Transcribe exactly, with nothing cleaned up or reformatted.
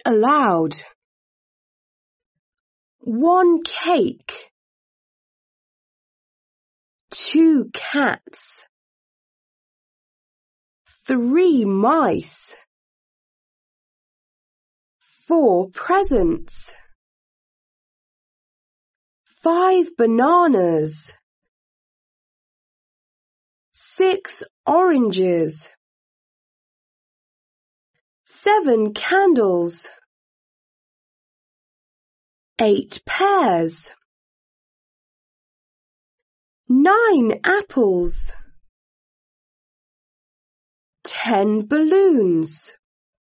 aloud. One cake. Two cats. Three mice. Four presents. Five bananas. Six oranges. Seven candles. Eight pears. Nine apples. Ten balloons.